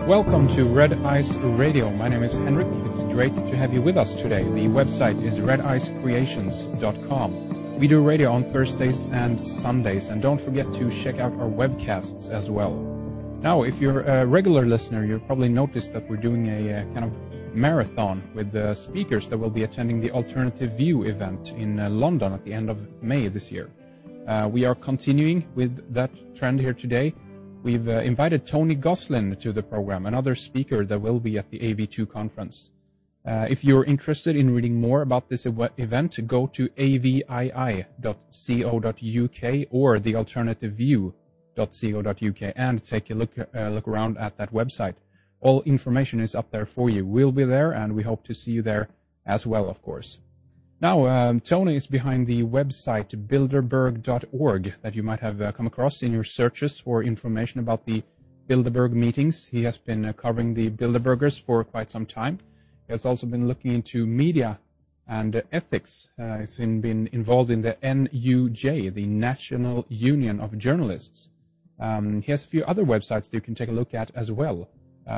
Welcome to Red Ice Radio. My name is Henrik. It's great to have you with us today. The website is redicecreations.com. We do radio on Thursdays and Sundays, and don't forget to check out our webcasts as well. Now, if you're a regular listener, you've probably noticed that we're doing a kind of marathon with the speakers that will be attending the Alternative View event in London at the end of May this year. We are continuing with that trend here today. We've invited Tony Goslin to the program, another speaker that will be at the AV2 conference. If you're interested in reading more about this event, go to avii.co.uk or thealternativeview.co.uk and take a look around at that website. All information is up there for you. We'll be there, and we hope to see you there as well, of course. Now, Tony is behind the website bilderberg.org that you might have come across in your searches for information about the Bilderberg meetings. He has been covering the Bilderbergers for quite some time. He has also been looking into media and ethics. He's been involved in the NUJ, the National Union of Journalists. He has a few other websites that you can take a look at as well.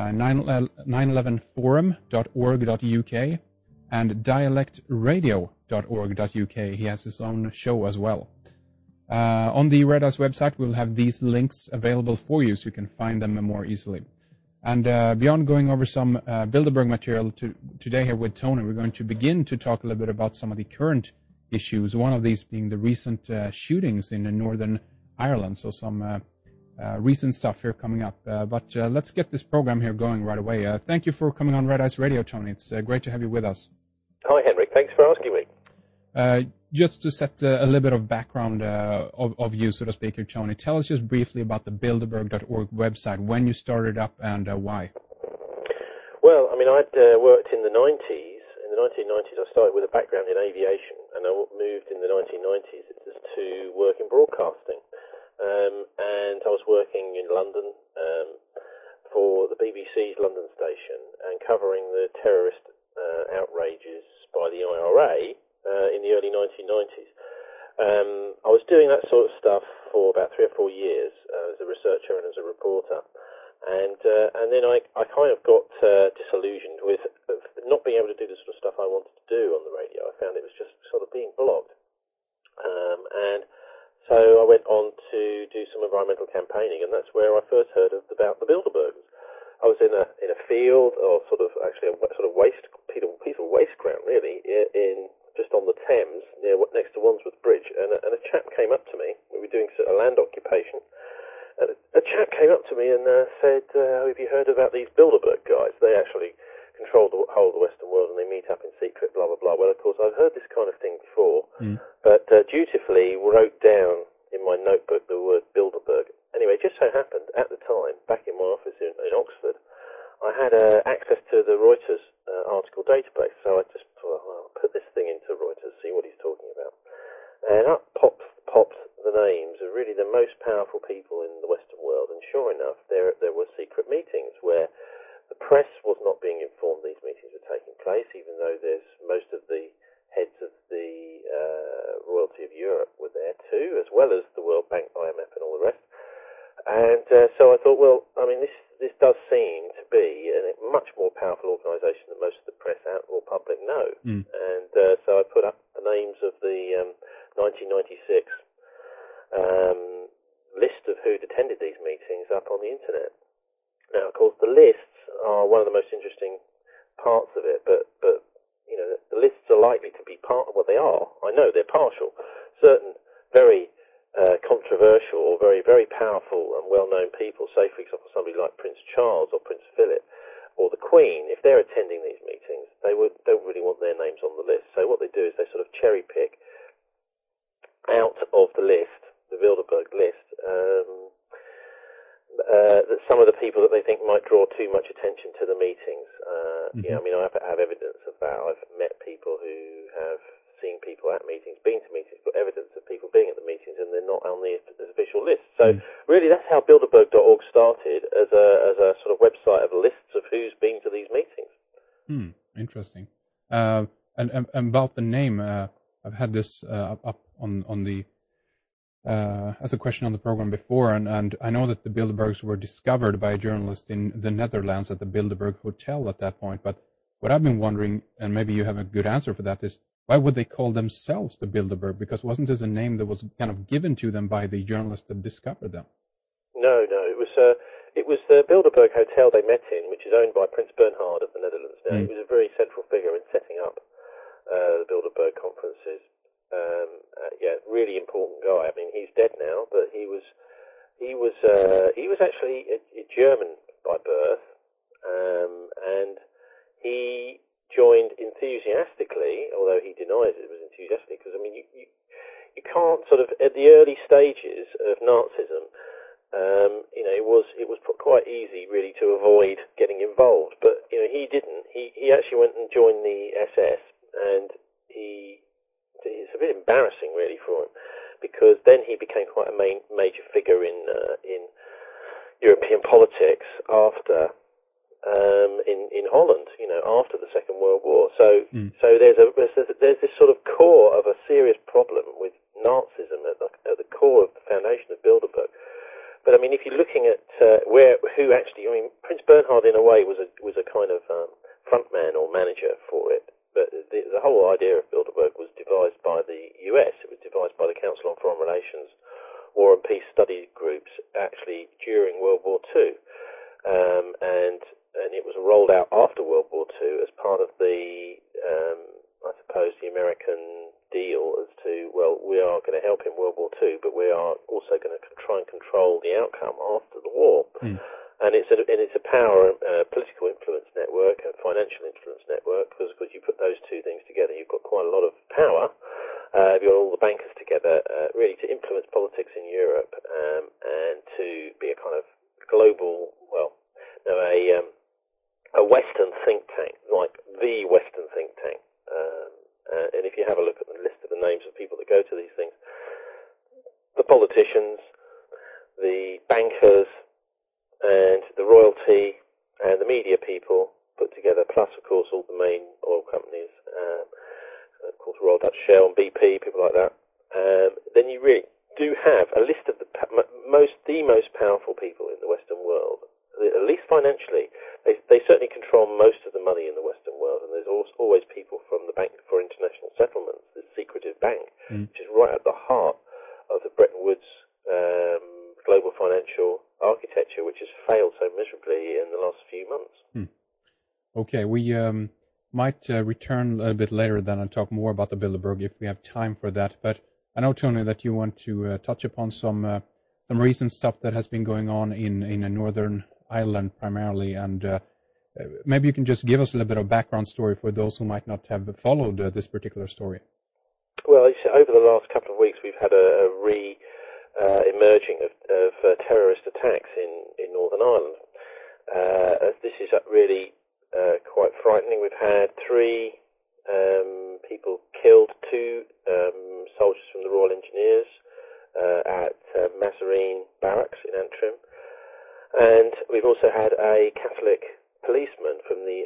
911forum.org.uk and dialectradio.org.uk. He has his own show as well. On the Red Ice website, we'll have these links available for you so you can find them more easily. And beyond going over some Bilderberg material today here with Tony, we're going to begin to talk a little bit about some of the current issues, one of these being the recent shootings in Northern Ireland, so some recent stuff here coming up. But let's get this program here going right away. Thank you for coming on Red Ice Radio, Tony. It's great to have you with us. Hi, Henrik. Thanks for asking me. Just to set a little bit of background of you, so to speak, here, Tony, tell us just briefly about the Bilderberg.org website, when you started up and why. Well, I mean, I'd worked in the 90s. In the 1990s, I started with a background in aviation, and I moved in the 1990s to work in broadcasting. And I was working in London for the BBC's London station and covering the terrorist outrages by the IRA in the early 1990s. I was doing that sort of stuff for about 3 or 4 years as a researcher and as a reporter. And then I kind of got disillusioned with not being able to do the sort of stuff I wanted to do on the radio. I found it was just sort of being blocked. And so I went on to do some environmental campaigning, and that's where I first heard about the Bilderbergers. I was in a field, or sort of actually a sort of piece of waste ground, really, in just on the Thames next to Wandsworth Bridge, and a chap came up to me. We were doing a land occupation, and a chap came up to me and said, "Have you heard about these Bilderberg guys? They actually control the whole of the Western world, and they meet up in secret, blah, blah, blah." Well, of course, I've heard this kind of thing before, but dutifully wrote down in my notebook the word Bilderberg. Anyway, it just so happened, at the time, back in my office in Oxford, I had access to the Reuters article database, so I just thought, well, I'll put this thing into Reuters, see what he's talking about. And up popped the names of really the most powerful people in the Western world, and sure enough, there were secret meetings where the press was not being informed these meetings were taking place, even though there's most of the heads of the royalty of Europe were there too, as well as the World Bank, IMF, and all the rest. And so I thought, well, I mean, this does seem to be a much more powerful organisation than most of the press or public know. And so I put up the names of the 1996 list of who'd attended these meetings up on the internet. Now, of course, the lists are one of the most interesting parts of it, but you know, the lists are likely to be part of what they are. I know they're partial. Certain very controversial or very, very powerful and well-known people, say, for example, somebody like Prince Charles or Prince Philip or the Queen, if they're attending these meetings, they don't really want their names on the list. So what they do is they sort of cherry-pick out of the list, the Bilderberg list, that some of the people that they think might draw too much attention to the meetings. Yeah, I mean, I have evidence of that. I've met people who have seen people at meetings, been to meetings, got evidence of people being at the meetings, and they're not on the official list. So really, that's how Bilderberg.org started, as a sort of website of lists of who's been to these meetings. Interesting. And about the name, I've had this up on the as a question on the program before, and I know that the Bilderbergs were discovered by a journalist in the Netherlands at the Bilderberg Hotel at that point. But what I've been wondering, and maybe you have a good answer for that, is why would they call themselves the Bilderberg? Because wasn't this a name that was kind of given to them by the journalist that discovered them? No, it was the Bilderberg Hotel they met in, which is owned by Prince Bernhard of the Netherlands now. He was a very central figure in setting up the Bilderberg conferences. Really important guy. I mean, he's dead now, but he was actually a German by birth, and he joined enthusiastically, although he denies it was enthusiastic, because I mean, you can't sort of at the early stages of Nazism, it was quite easy really to avoid getting involved, but he didn't. He actually went and joined the SS, and it's a bit embarrassing really for him, because then he became quite a major figure in European politics after in Holland, after the Second World War. So there's this sort of core of a serious problem with Nazism at the core of the foundation of Bilderberg. But I mean, if you're looking at Prince Bernhard in a way was a kind of frontman or manager for it. But the whole idea of Bilderberg was devised by the US. It was devised by the Council on Foreign Relations War and Peace study groups actually during World War II. And it was rolled out after World War II as part of the, I suppose, the American deal as to, well, we are going to help in World War II, but we are also going to try and control the outcome after the war. And it's a power, political influence network and financial influence network, because you put those two things together, you've got quite a lot of power. You've got all the bankers together, really to influence politics in Europe, and to be a kind of global, a Western think tank, like the Western think tank. And if you have a look at the list of the names of people that go to these things, the politicians, the bankers, and the royalty and the media people put together, plus, of course, all the main oil companies, of course, Royal Dutch Shell and BP, people like that, then you really do have a list of the most powerful people in the Western world, at least financially. They certainly control most of the money in the Western world, and there's always people from the Bank for International Settlements, this secretive bank, which is right at the heart of the Bretton Woods global financial architecture, which has failed so miserably in the last few months. Okay, we might return a bit later then and talk more about the Bilderberg if we have time for that. But I know, Tony, that you want to touch upon some recent stuff that has been going on in Northern Ireland primarily, and maybe you can just give us a little bit of background story for those who might not have followed this particular story. Well, over the last couple of weeks, we've had a emerging of terrorist attacks in Northern Ireland. This is really quite frightening. We've had 3 people killed, 2 soldiers from the Royal Engineers at Mazarine Barracks in Antrim, and we've also had a Catholic policeman from the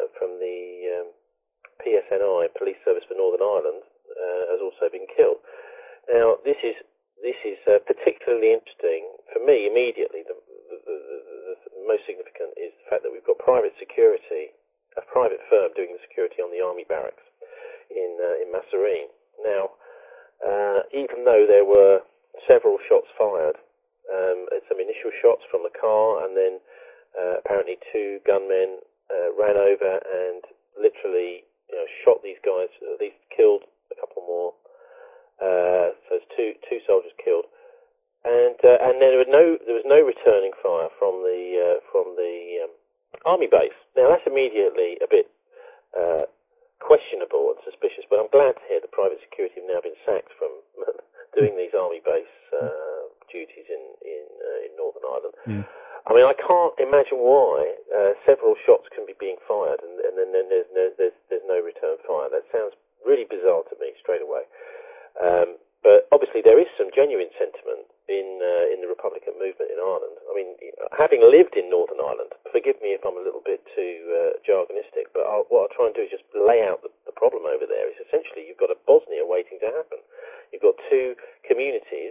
PSNI, Police Service for Northern Ireland, has also been killed. Now, this is particularly interesting for me. Immediately, the most significant is the fact that we've got private security, a private firm doing the security on the army barracks in Mazarine. Now, even though there were several shots fired, some initial shots from the car, and then apparently 2 gunmen ran over and literally shot these guys, at least killed a couple more. So it's two soldiers killed, and there was no returning fire from the army base. Now that's immediately a bit questionable and suspicious, but I'm glad to hear the private security have now been sacked from doing these army base duties in Northern Ireland. I mean, I can't imagine why several shots can be being fired and then there's no return fire. That sounds really bizarre to me straight away. But obviously there is some genuine sentiment in the Republican movement in Ireland. I mean, having lived in Northern Ireland, forgive me if I'm a little bit too jargonistic, but what I'll try and do is just lay out the problem over there. Is essentially you've got a Bosnia waiting to happen. You've got 2 communities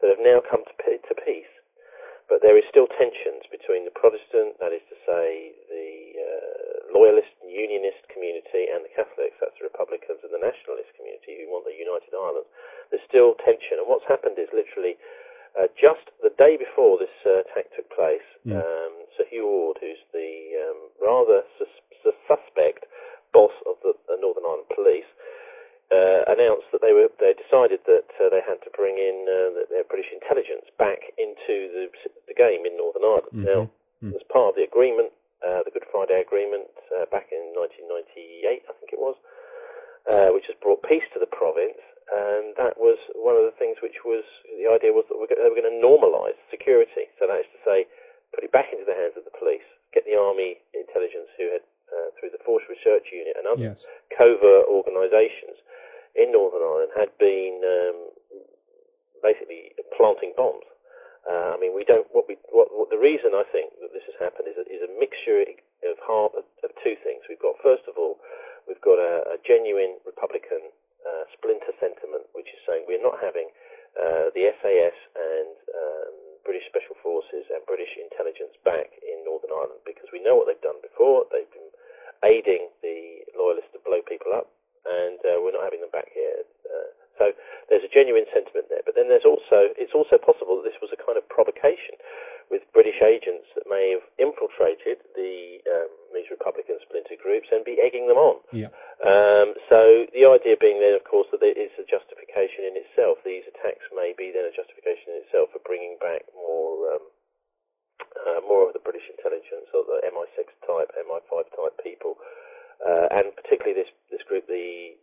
that have now come to peace. But there is still tensions between the Protestant, that is to say, the loyalist and unionist community, and the Catholics, that's the Republicans, and the nationalist community who want a united Ireland. There's still tension. And what's happened is literally just the day before this attack took place, Sir Hugh Orde, who's the rather suspect boss of the Northern Ireland Police, announced that they decided that they had to bring in their British intelligence back into the game in Northern Ireland. Now, as part of the agreement, the Good Friday Agreement, back in 1998, I think it was, which has brought peace to the province, and that was one of the things which was, the idea was that they were going to normalise security. So that is to say, put it back into the hands of the police, get the army intelligence who had, through the Force Research Unit and other covert organisations in Northern Ireland, had been basically planting bombs. I mean, the reason I think that this has happened is a mixture of two things. We've got, first of all, we've got a genuine Republican splinter sentiment, which is saying we're not having the SAS and British Special Forces and British intelligence back in Northern Ireland, because we know what they've done before. They've been aiding the loyalists to blow people up, and we're not having them back here. So there's a genuine sentiment there. But then it's also possible that this was a kind of provocation with British agents that may have infiltrated these Republican splinter groups and be egging them on. Yeah. So the idea being then, of course, that there is a justification in itself. These attacks may be then a justification in itself for bringing back more of the British intelligence, or the MI6 type, MI5 type people, and particularly this group, the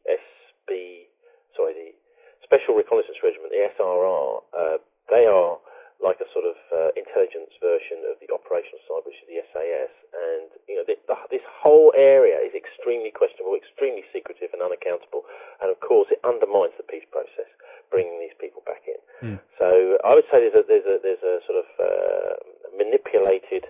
Special Reconnaissance Regiment, the SRR. They are like a sort of intelligence version of the operational side, which is the SAS, and this whole area is extremely questionable, extremely secretive and unaccountable, and of course it undermines the peace process, bringing these people back in. So I would say there's a sort of manipulated,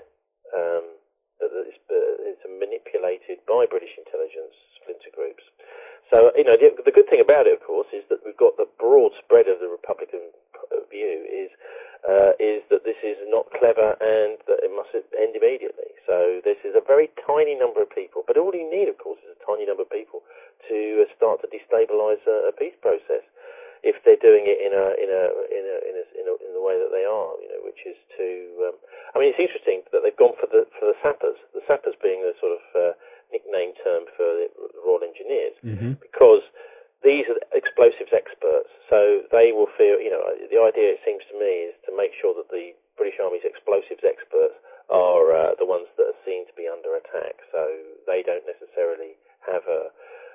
it's manipulated by British intelligence splinter groups. So, the good thing about it, of course, is that we've got the broad spread of the Republican view is that this is not clever and that it must end immediately. So this is a very tiny number of people, but all you need, of course, is a tiny number of people to start to destabilise a peace process, if they're doing it in the way that they are, which is to. It's interesting that they've gone for the sappers. The sappers being the sort of nickname term for the Royal Engineers, because these are explosives experts. So they will feel. The idea, it seems to me, is to make sure that the British Army's explosives experts are the ones that are seen to be under attack. So they don't necessarily have a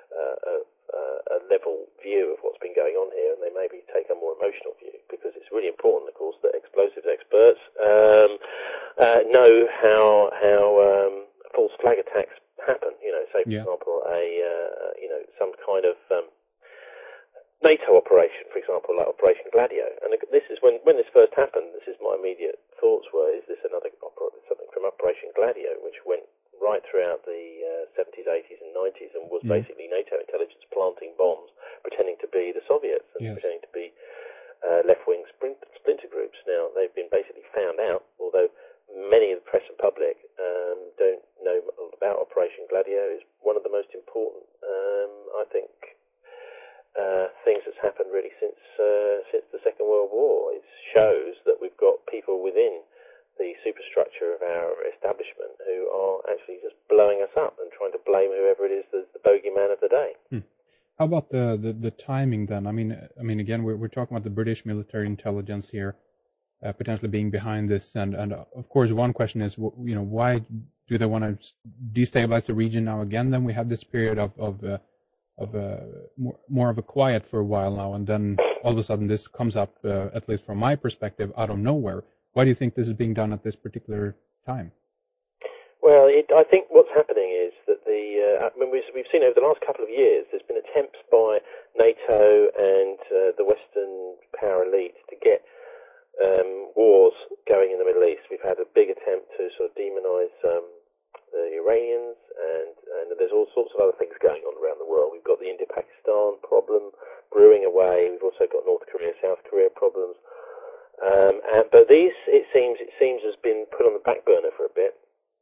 level view of what's been going on here, and they maybe take a more emotional view, because it's really important, of course, that explosives experts know how false flag attacks happen. Say for example, some kind of NATO operation, for example, like Operation Gladio. And this is when this first happened. This is my immediate thoughts were: is this something from Operation Gladio, which went right throughout the 70s, 80s and 90s, and was basically NATO intelligence planting bombs, pretending to be the Soviets and pretending to be left-wing splinter groups. Now, they've been basically found out, although many of the press and public don't know about Operation Gladio. Is one of the most important, I think, things that's happened really since the Second World War. It shows that we've got people within the superstructure of our establishment who are actually just blowing us up and trying to blame whoever it is that's the bogeyman of the day. How about the timing then? I mean, again, we're talking about the British military intelligence here, potentially being behind this, and of course, one question is, why do they want to destabilize the region now again? Then we have this period of more of a quiet for a while now, and then all of a sudden this comes up, at least from my perspective, out of nowhere. Why do you think this is being done at this particular time? Well, I think what's happening is that we've seen over the last couple of years, there's been attempts by NATO and the Western power elite to get wars going in the Middle East. We've had a big attempt to sort of demonise the Iranians, and there's all sorts of other things going on around the world. We've got the India-Pakistan problem brewing away. We've also got North Korea, South Korea problems. But these, it seems, has been put on the back burner for a bit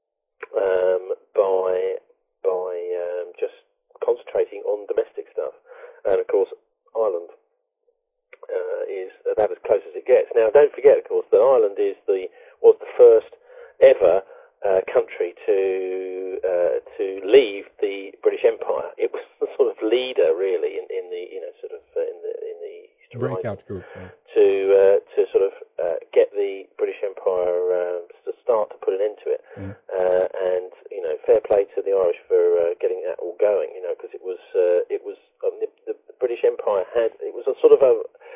by just concentrating on domestic stuff, and of course Ireland is about as close as it gets. Now, don't forget, of course, that Ireland was the first ever country to leave the British Empire. It was the sort of leader, really, in the breakout group, to sort of get the British Empire to start to put an end to it. And fair play to the Irish for getting that all going. Because it was the British Empire it was a sort of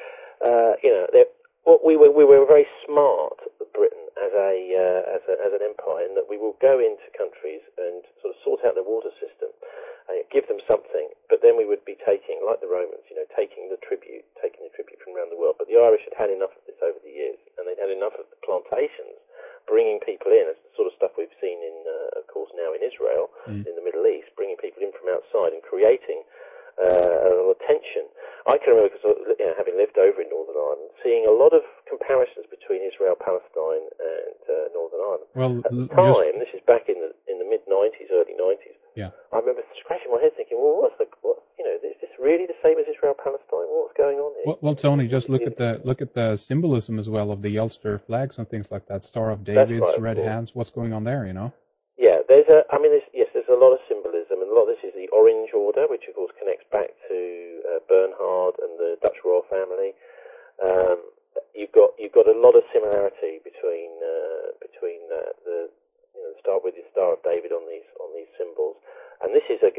we were very smart, Britain, as an empire, in that we will go into countries and sort of sort out their water system, and give them something, but then we would be taking, like the Romans, taking the tribute from around the world. But the Irish had enough of this over the years, and they'd had enough of the plantations bringing people in. It's the sort of stuff we've seen of course, now in Israel, in the Middle East, bringing people in from outside and creating a lot of tension. I can remember, having lived over in Northern Ireland, seeing a lot of comparisons between Israel, Palestine, and Northern Ireland. Well, at the time, this is back in the mid-90s, early 90s. Yeah. I remember scratching my head, thinking, "Well, is this really the same as Israel, Palestine? What's going on here?" Well, Tony, just look at the symbolism as well of the Ulster flags and things like that. Star of David, red hands. What's going on there? Yeah, there's a lot of symbolism, and a lot of this is the Orange Order, which of course connects back to Bernhard and the Dutch royal family. You've got a lot of similarity between the start with the Star of David on these symbols, and this is a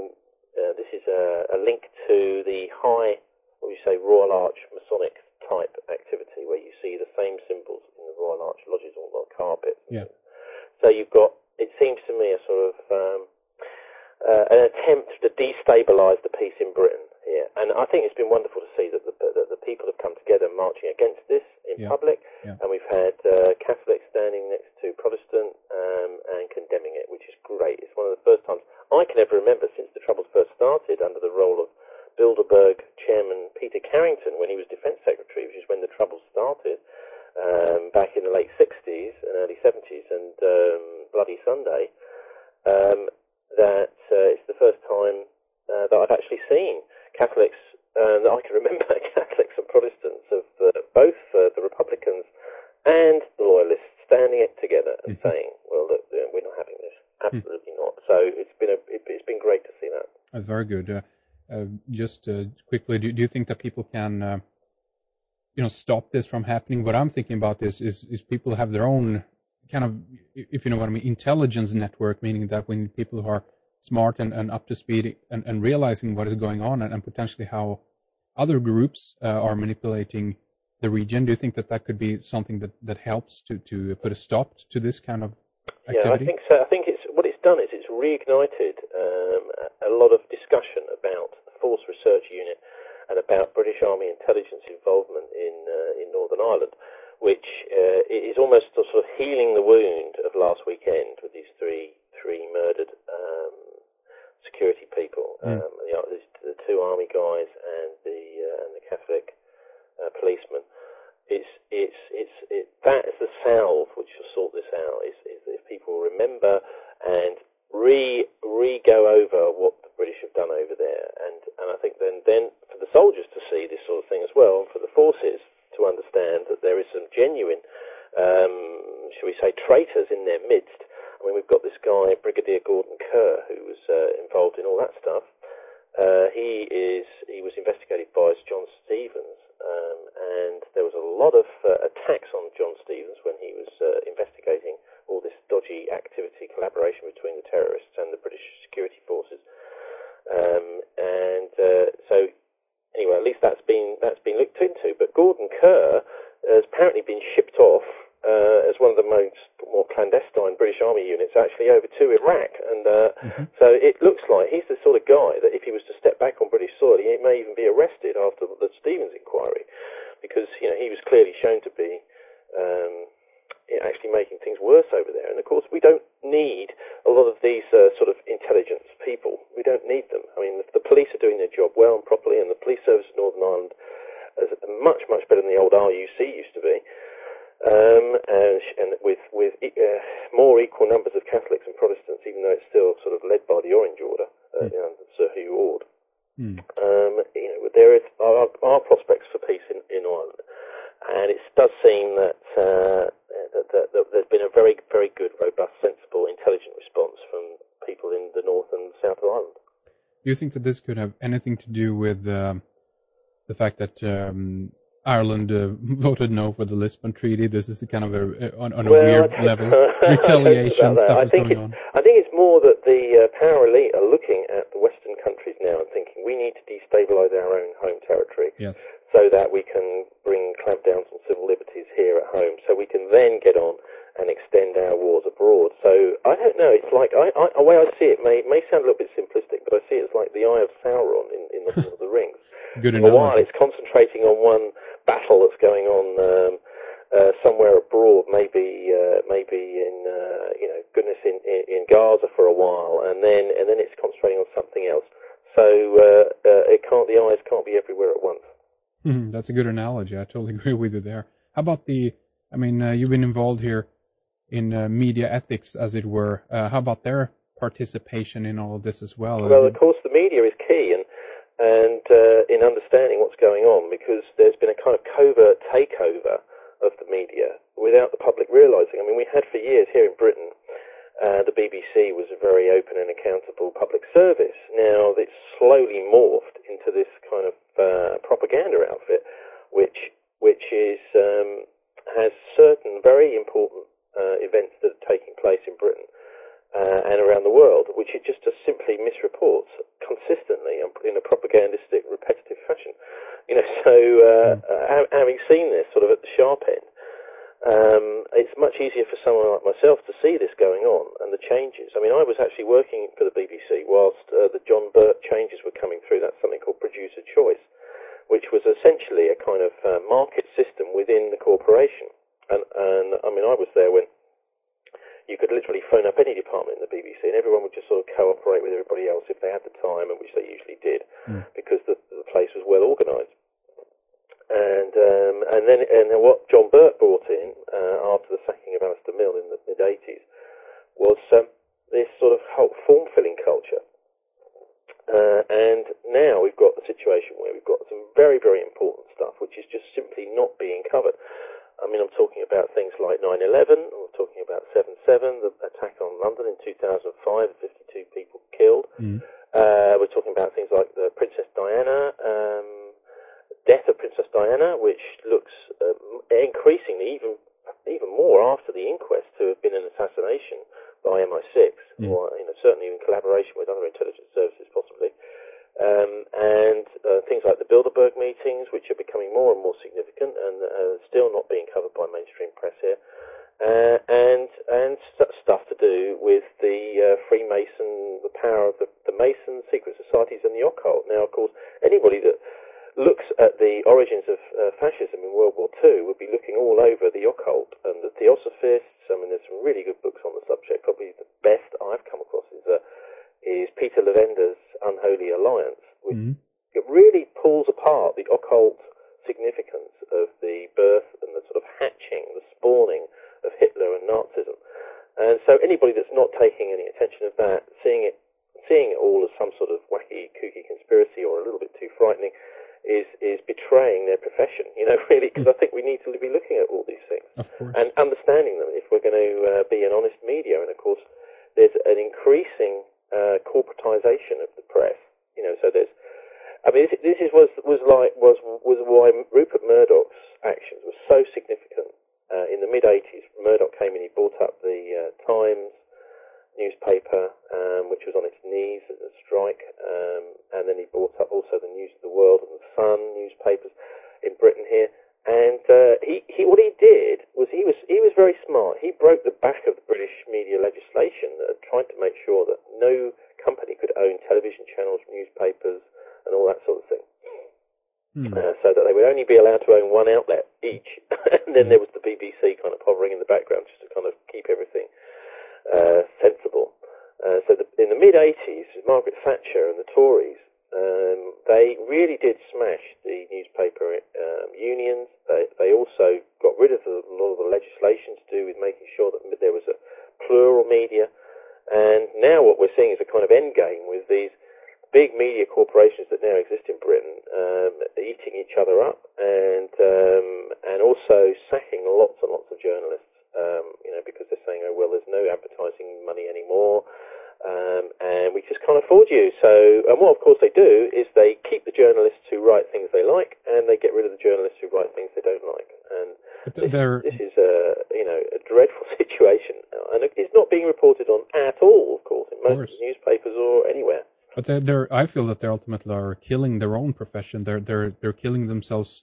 link to the high, Royal Arch Masonic type activity, where you see the same symbols in the Royal Arch lodges on the carpet. Yeah. So you've got, it seems to me, a sort of an attempt to destabilise the peace in Britain here, and I think it's been wonderful to see that the people have come together marching against this in public, and we've had Catholics standing next to Protestant and condemning it, which is great. It's one of the first times I can ever remember since the Troubles first started, under the role of Bilderberg Chairman Peter Carrington when he was Defence Secretary, which is when the Troubles started back in the late 60s and early 70s, and Bloody Sunday, that it's the first time that I've actually seen Catholics, that I can remember, Catholics and Protestants of both the Republicans and the Loyalists standing it together and saying, "Well, look, we're not having this. Absolutely not." So it's been great to see that. That's very good. Just quickly, do you think that people can stop this from happening? What I'm thinking about this is people have their own kind of, if you know what I mean, intelligence network, meaning that when people who are smart and up to speed and realizing what is going on and potentially how other groups are manipulating the region, do you think that could be something that helps to put a stop to this kind of activity? Yeah, I think so. I think what it's done is it's reignited a lot of discussion about the Force Research Unit and about British Army intelligence involvement in Northern Ireland, which is almost sort of healing the wound of last weekend with these three murdered security people, the two army guys and the Catholic policeman. That is the salve which will sort this out. Is if people remember and go over what the British have done over there, and I think then for the soldiers to see this sort of thing as well, and for the forces to understand that there is some genuine, shall we say, traitors in their midst. I mean, we've got this guy, Brigadier Gordon Kerr, who was involved in all that stuff. He was investigated by John Stevens, and there was a lot of attacks on John Stevens when he was investigating all this dodgy activity, collaboration between the terrorists and the British security forces. So anyway, at least that's been looked into. But Gordon Kerr has apparently been shipped off as one of the more clandestine British Army units actually over to Iraq, and so it looks like he's the sort of guy that if he was to step back on British soil, he may even be arrested after the Stevens inquiry, because he was clearly shown to be actually making things worse over there. And of course, we don't need a lot of these sort of intelligence people. We don't need them. I mean, the police are doing their job well and properly, and the police service of Northern Ireland has much, much better than the old RUC used to be. And with more equal numbers of Catholics and Protestants, even though it's still sort of led by the Orange Order, Sir Hugh Orde. There is are prospects for peace in Ireland, and it does seem that there's been a very, very good, robust, sensible, intelligent response from people in the north and south of Ireland. Do you think that this could have anything to do with the fact that Ireland voted no for the Lisbon Treaty? This is kind of on a weird level. Retaliation stuff is going on. I think it's more that the power elite are looking at the Western countries now and thinking we need to destabilise our own home territory, so that we can clamp down some civil liberties here at home, so we can then get on and extend our wars abroad. So I don't know. It's like the way I see it may sound a little bit simplistic, but I see it as like the Eye of Sauron in the Lord of the Rings. Good For a while, it's concentrating on one battle that's going on somewhere abroad, maybe in in Gaza for a while, and then it's concentrating on something else. So the eyes can't be everywhere at once. That's a good analogy. I totally agree with you there. How about you've been involved here in media ethics, as it were. How about their participation in all of this as well? Well, of course, the media is key, and in understanding what's going on, because there's been a kind of covert takeover of the media without the public realising. I mean, we had for years here in Britain, the BBC was a very open and accountable public service. Now it's slowly morphed into this kind of propaganda outfit, which has certain very important events that are taking place in Britain and around the world, which it just simply misreports consistently in a propagandistic, repetitive fashion. Having seen this sort of at the sharp end, it's much easier for someone like myself to see this going on and the changes. I mean, I was actually working for the BBC whilst the John Birt changes were coming through. That's something called producer choice, which was essentially a kind of market system within the corporation. And I mean, I was there when you could literally phone up any department in the BBC and everyone would just sort of cooperate with everybody else if they had the time, and which they usually did, because the place was well organised. And then what John Birt brought in after the sacking of Alistair Mill in the mid-80s was this sort of form-filling culture. And now we've got the situation where we've got some very, very important stuff which is just simply not being covered. I mean, I'm talking about things like 9/11, I'm talking about 7/7, the attack on London in 2005, 52 people killed. We're talking about things like the Princess Diana, death of Princess Diana, which looks increasingly, even more after the inquest, to have been an assassination by MI6, or certainly in collaboration with other intelligence services, possibly. And things like the Bilderberg meetings, which are becoming more and more significant and still not being covered by mainstream press here, and stuff to do with the Freemason, the power of the Masons, secret societies, and the occult. Now, of course, anybody that looks at the origins of fascism in World War II would be looking all over the occult and the Theosophists. I mean, there's some really good books on the subject. Probably the best I've come across is Peter Levender's Unholy Alliance, which it really pulls apart the occult significance of the birth and the sort of hatching, the spawning of Hitler and Nazism. And so anybody that's not taking any attention of that, seeing it all as some sort of wacky, kooky conspiracy or a little bit too frightening, is betraying their profession, really, because I think we need to be looking at all these things and understanding them if we're going to be an honest media. And of course, there's an increasing corporatization of the press. So there's, I mean, this was why Rupert Murdoch's actions were so significant in the mid-80s. Murdoch came in, he bought up the Times newspaper, which was on its knees at a strike, and then he bought up also the News of the World and the Sun newspapers in Britain here. And what he did was he was very smart. He broke the back of the British media legislation that had tried to make sure that no company could own television channels, newspapers, and all that sort of thing. So that they would only be allowed to own one outlet each. And then there was the BBC kind of hovering in the background just to kind of keep everything sensible. In the mid-80s, Margaret Thatcher and the Tories, they really did smash the newspaper unions. They also got rid of a lot of the legislation to do with making sure that there was a plural media. And now what we're seeing is a kind of end game with these big media corporations that now exist in Britain eating each other up and also sacking lots and lots of journalists, because they're saying, oh, well, there's no advertising money anymore, and we just can't afford you. So, and what, of course, they do is they keep the journalists who write things they like, and they get rid of the journalists who write things they don't like. And this is a dreadful situation, and it's not being reported on at all, of course, in most newspapers or anywhere. But I feel that they ultimately are killing their own profession. They're killing themselves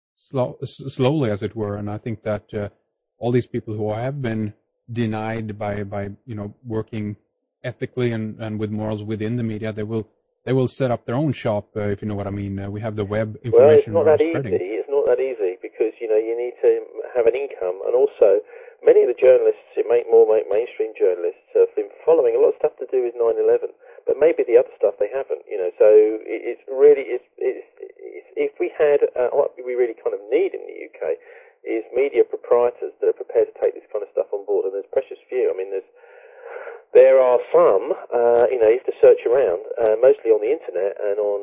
slowly, as it were. And I think that all these people who have been denied by working ethically and with morals within the media, they will set up their own shop, if you know what I mean. We have the web information. Well, it's not that easy. It's not that easy because you need to have an income, and also many of the journalists, mainstream journalists, have been following a lot of stuff to do with 9/11. But maybe the other stuff they haven't, So it's really, if we had what we really kind of need in the UK is media proprietors that are prepared to take this kind of stuff on board. And there's precious few. I mean, there are some. You have to search around, mostly on the internet and on.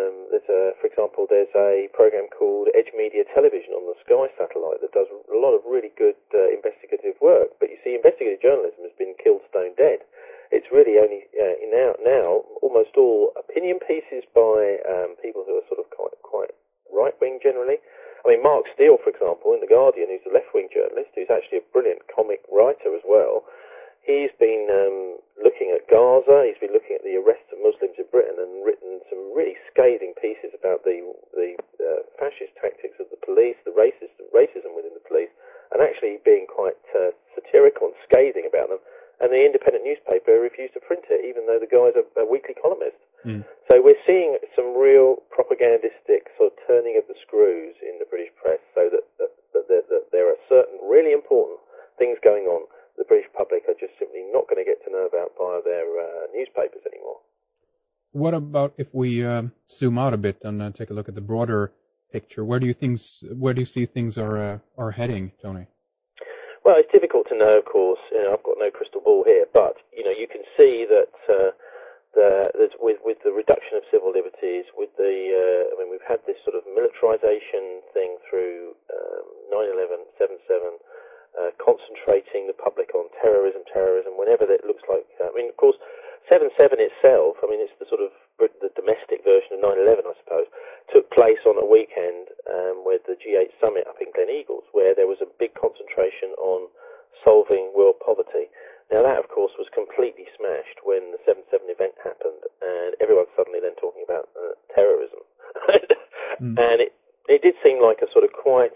For example, there's a program called Edge Media Television on the Sky satellite that does a lot of really good investigative work. But you see, investigative journalism has been killed stone dead. It's really only now almost all opinion pieces by people who are sort of quite right-wing generally. I mean, Mark Steele, for example, in The Guardian, who's a left-wing journalist, who's actually a brilliant comic writer as well. He's been looking at Gaza. He's been looking at the arrests of Muslims in Britain and written some really scathing pieces about the fascist tactics of the police, the racism within the police, and actually being quite satirical and scathing about them. And the independent newspaper refused to print it, even though the guy's a weekly columnist. Mm. So we're seeing some real propagandistic sort of turning of the screws in the British press, so that there are certain really important things going on the British public are just simply not going to get to know about via their newspapers anymore. What about if we zoom out a bit and take a look at the broader picture? Where do you see things are heading, Tony? Well, it's difficult to know, of course. I've got no crystal ball here, but you can see that with the reduction of civil liberties, with we've had this sort of militarization thing through 9/11, 7/7, concentrating the public on terrorism. Whenever it looks like, of course, 7/7 itself. It's the sort of the domestic version of 9/11, I suppose. Took place on a weekend with the G8 summit up in Glen Eagles, where there was a big concentration on solving world poverty. Now that, of course, was completely smashed when the 7/7 event happened, and everyone's suddenly then talking about terrorism. And it did seem like a sort of quite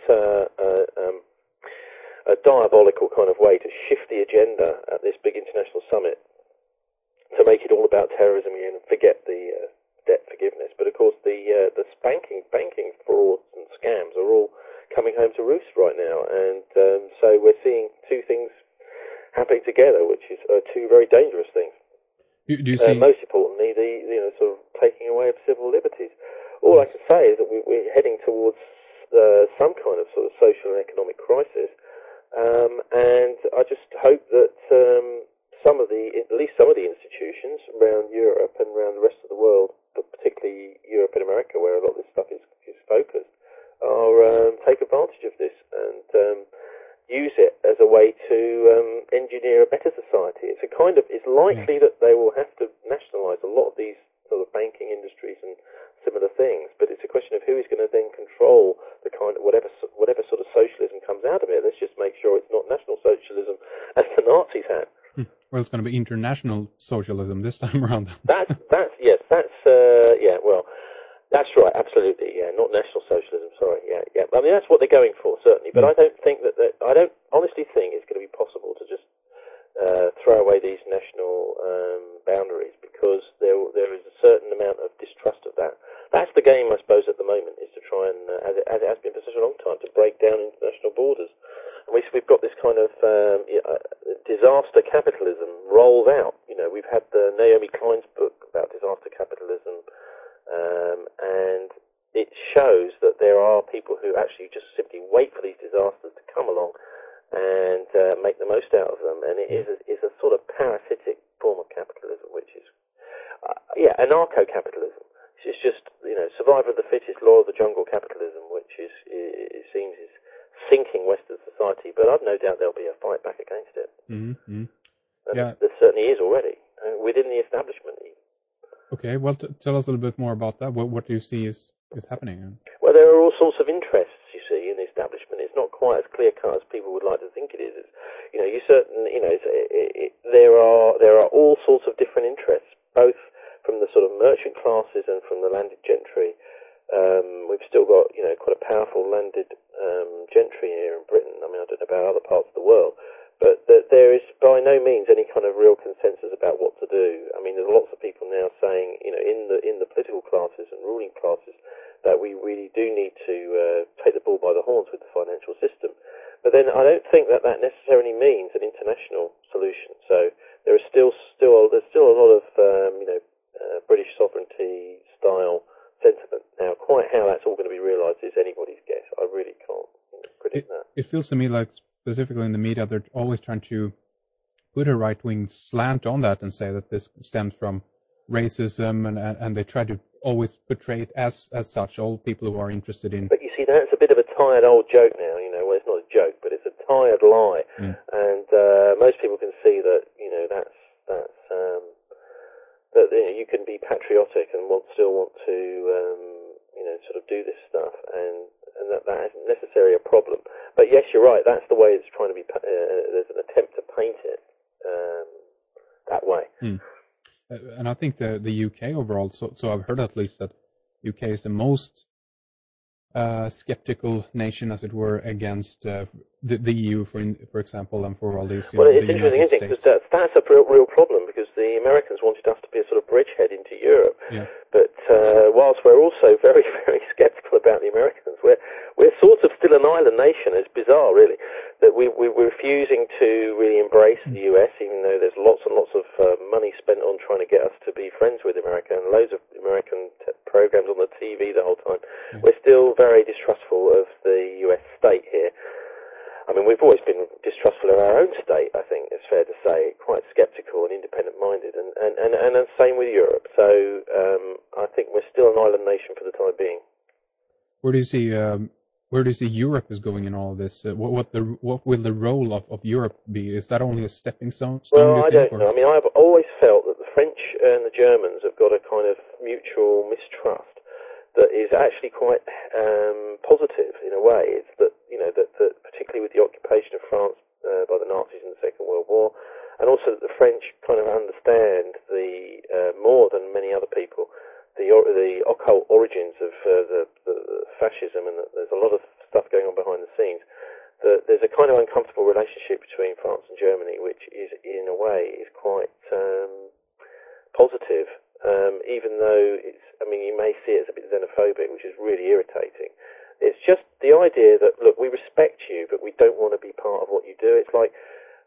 a diabolical kind of way to shift the agenda at this big international summit to make it all about terrorism again and forget the debt forgiveness. But of course, the banking frauds and scams are all coming home to roost right now, and so we're seeing two things happening together, which is two very dangerous things. Do you see? Most importantly, the sort of taking away of civil liberties. All I can say is that we're heading towards some kind of sort of social and economic crisis, and I just hope that at least some of the institutions around Europe and around the rest of the world, but particularly Europe and America, where a lot of this stuff is focused, are take advantage of this and use it as a way to engineer a better society. It's likely that they will have to nationalise a lot of these sort of banking industries and similar things, but it's a question of who is going to then control the kind of whatever sort of socialism comes out of it. Let's just make sure it's not national socialism as the Nazis had. Well, it's going to be international socialism this time around. That's right, absolutely, yeah, not national socialism, sorry, yeah. That's what they're going for, certainly, but I don't think I don't honestly think it's going to be possible to just throw away these national boundaries, because there is a certain amount of distrust of that. That's the game, I suppose, at the moment, is to try and, as it has been for such a long time, to break down international borders. And we've got this kind of disaster capitalism rolled out. We've had the Naomi Klein's book about disaster capitalism, and it shows that there are people who actually just simply wait for these disasters to come along and make the most out of them. And it is a sort of parasitic form of capitalism, which is, anarcho-capitalism. It's just, survival of the fittest, law of the jungle capitalism, which it seems is sinking Western society. But I've no doubt there'll be a fight back against it. Mm-hmm. And Yeah. there certainly is already, within the establishment. Okay, well, tell us a little bit more about that. What do you see is happening? Well, there are all sorts of interests, you see, in the establishment. It's not quite as clear-cut as people would like to think it is. There are all sorts of different interests, both from the sort of merchant classes and from the landed gentry. We've still got, quite a powerful landed gentry here in Britain. I mean, I don't know about other parts of the world, but there is by no means any kind of real consensus about what to do. I mean, there's lots of people now saying, in the political classes and ruling classes, that we really do need to take the bull by the horns with the financial system. But then I don't think that necessarily means an international solution. So there is there's still a lot of British sovereignty style sentiment. Now, quite how that's all going to be realised is anybody's guess. I really can't predict that. It feels to me like, specifically in the media, they're always trying to put a right-wing slant on that and say that this stems from racism, and they try to always portray it as such, all people who are interested in. But you see, that's a bit of a tired old joke now, well, it's not a joke, but it's a tired lie. And most people can see that, that you can be patriotic and still want to, sort of do this stuff, and that isn't necessarily a problem. But yes, you're right, that's the way it's trying to be, there's an attempt to paint it that way. And I think the UK overall, so I've heard at least that UK is the most skeptical nation, as it were, against the EU, for example, and for all these. Well, it's interesting, isn't it? Because that's a real problem, because the Americans wanted us to be a sort of bridgehead into Europe. Yeah. But whilst we're also very, very sceptical about the Americans, we're sort of still an island nation. It's bizarre, really, that we're refusing to really embrace the US, even though there's lots and lots of money spent on trying to get us to be friends with America, and loads of American programs on the TV the whole time. We're still very distrustful of the US state here. I mean, we've always been distrustful of our own state, I think it's fair to say, quite sceptical and independent-minded, and the same with Europe. So I think we're still an island nation for the time being. Where do you see Europe is going in all of this? What will the role of Europe be? Is that only a stepping stone? Well, I don't know. I mean, I've always felt that the French and the Germans have got a kind of mutual mistrust that is actually quite positive in a way. It's that, that particularly with the occupation of France by the Nazis in the Second World War, and also that the French kind of understand the more than many other people the occult origins of the fascism, and that there's a lot of stuff going on behind the scenes. That there's a kind of uncomfortable relationship between France and Germany, which is in a way is quite positive. Even though you may see it as a bit xenophobic, which is really irritating. It's just the idea that, look, we respect you, but we don't want to be part of what you do. It's like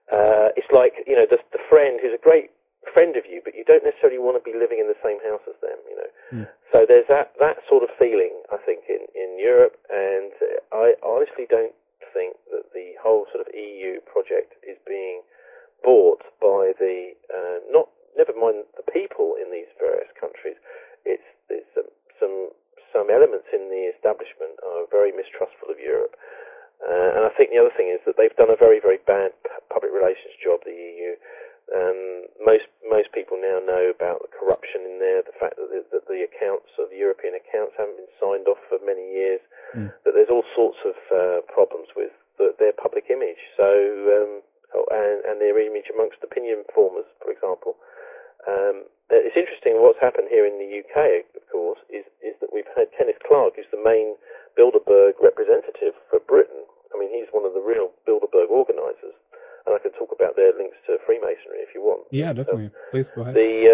the friend who's a great friend of you, but you don't necessarily want to be living in the same house as them, So there's that sort of feeling, I think, in Europe, and I honestly don't think that the whole sort of EU project is being bought by the never mind the people in these various countries. It's some elements in the establishment are very mistrustful of Europe, and I think the other thing is that they've done a very, very bad public relations job, the EU. Most people now know about the corruption in there, the fact that the accounts of the European accounts haven't been signed off for many years, that there's all sorts of problems with their public image. So and their image amongst opinion formers, for example. It's interesting what's happened here in the UK, of course, is that we've had Kenneth Clarke, who's the main Bilderberg representative for Britain. I mean, he's one of the real Bilderberg organisers, and I can talk about their links to Freemasonry if you want. Yeah, definitely. Please go ahead.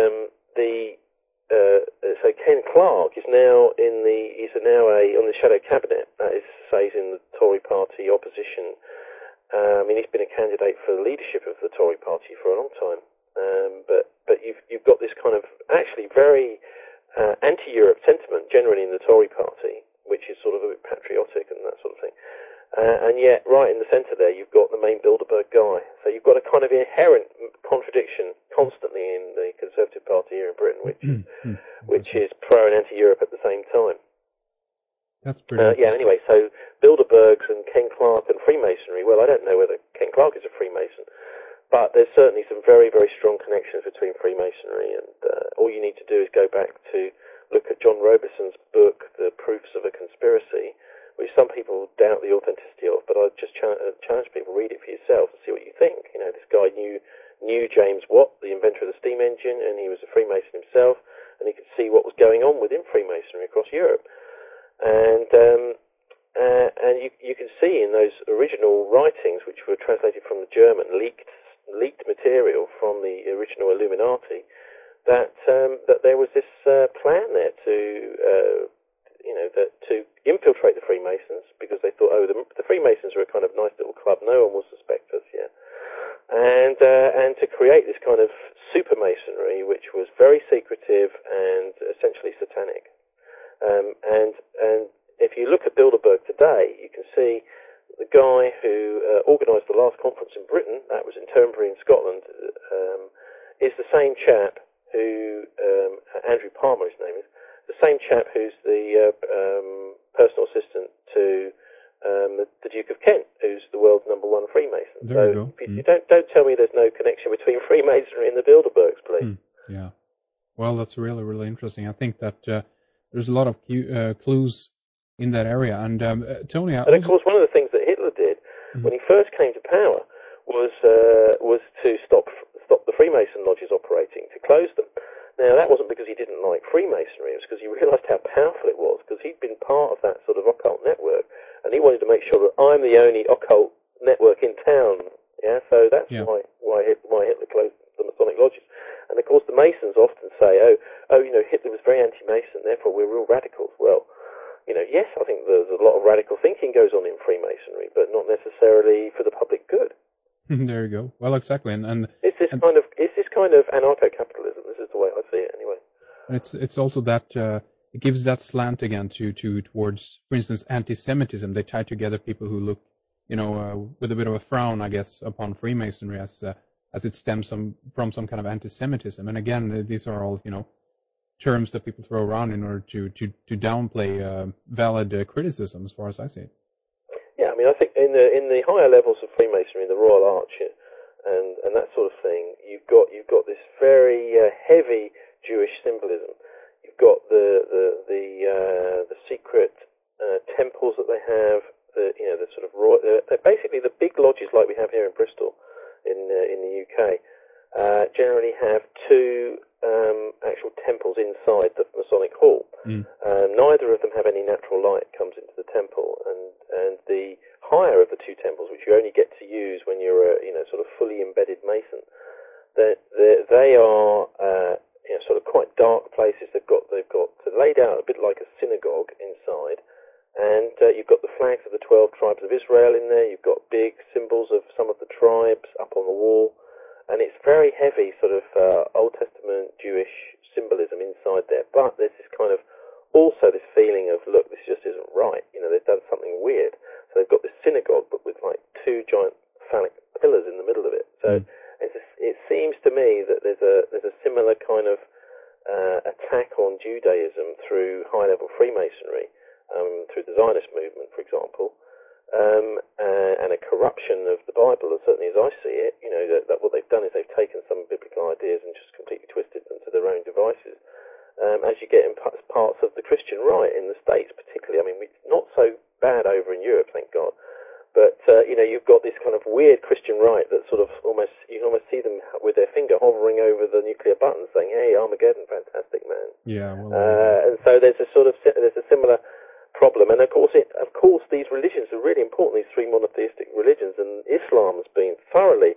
So Ken Clarke is now on the shadow cabinet. That is, he's in the Tory party opposition. He's been a candidate for the leadership of the Tory party for a long time. But you've got this kind of actually very anti-Europe sentiment generally in the Tory party, which is sort of a bit patriotic and that sort of thing. And yet, right in the centre there, you've got the main Bilderberg guy. So you've got a kind of inherent contradiction constantly in the Conservative Party here in Britain, which is pro and anti-Europe at the same time. That's pretty anyway, so Bilderbergs and Ken Clark and Freemasonry, well, I don't know whether Ken Clark is a Freemason, but there's certainly some very, very strong connections between Freemasonry, and all you need to do is go back to look at John Robison's book, The Proofs of a Conspiracy, which some people doubt the authenticity of, but I'd just challenge people, read it for yourself and see what you think. You know, this guy knew James Watt, the inventor of the steam engine, and he was a Freemason himself, and he could see what was going on within Freemasonry across Europe. And you can see in those original writings, which were translated from the German, leaked material from the original Illuminati, that there was this plan there to infiltrate the Freemasons, because they thought, the Freemasons are a kind of nice little club, no one will suspect us yet, and to create this kind of super Masonry, which was very secretive and essentially satanic. And if you look at Bilderberg today, you can see the guy who organised the last conference in Britain, that was in Turnberry in Scotland, is the same chap who, Andrew Palmer his name is, the same chap who's the personal assistant to the Duke of Kent, who's the world's #1 Freemason. There you go. You don't tell me there's no connection between Freemasonry and the Bilderbergs, please. Yeah. Well, that's really, really interesting. I think that there's a lot of clues in that area. And Tony, and of course, one of the things that Hitler did when he first came to power was to stop the Freemason lodges operating, to close them. Now, that wasn't because he didn't like Freemasonry, it was because he realised how powerful it was, because he'd been part of that sort of occult network, and he wanted to make sure that I'm the only occult network in town. Yeah, so that's why Hitler closed the Masonic lodges. And of course, the Masons often say, Hitler was very anti-Mason, therefore we're real radicals. Well, yes, I think there's a lot of radical thinking goes on in Freemasonry, but not necessarily for the public good. There you go. Well, exactly, and it's this kind of anarcho-capitalism. This is the way I see it, anyway. And it's also that it gives that slant again towards, for instance, anti-Semitism. They tie together people who look, with a bit of a frown, I guess, upon Freemasonry as it stems from some kind of anti-Semitism. And again, these are all terms that people throw around in order to downplay valid criticism, as far as I see it. Yeah, I mean, I think in the higher levels of Freemasonry, the Royal Arch and that sort of thing, you've got this very heavy Jewish symbolism. You've got the secret temples that they have. The sort of basically the big lodges like we have here in Bristol, in the UK, generally have two actual temples inside the Masonic Hall. Neither of them have any natural light comes into the temple, and the higher of the two temples, which you only get to use when you're a sort of fully embedded Mason, they are sort of quite dark places. They've got laid out a bit like a synagogue inside, and you've got the flags of the 12 tribes of Israel in there. You've got big symbols of some of the tribes up on the wall, and it's very heavy sort of Old Testament Jewish symbolism inside there. But there's this kind of also this feeling of, look, this just isn't right. They've done something weird. So they've got this synagogue, but with like two giant phallic pillars in the middle of it. So it seems to me that there's a similar kind of attack on Judaism through high-level Freemasonry, through the Zionist movement, for example, and a corruption of the Bible, certainly as I see it. That what they've done is they've taken some biblical ideas and just completely twisted them to their own devices. As you get in parts of the Christian right in the States, particularly. I mean, it's not so bad over in Europe, thank God. But you've got this kind of weird Christian right that sort of you can almost see them with their finger hovering over the nuclear button, saying, "Hey, Armageddon, fantastic, man." Yeah. Well, and so there's a similar problem, and of course, these religions are really important. These three monotheistic religions, and Islam has been thoroughly.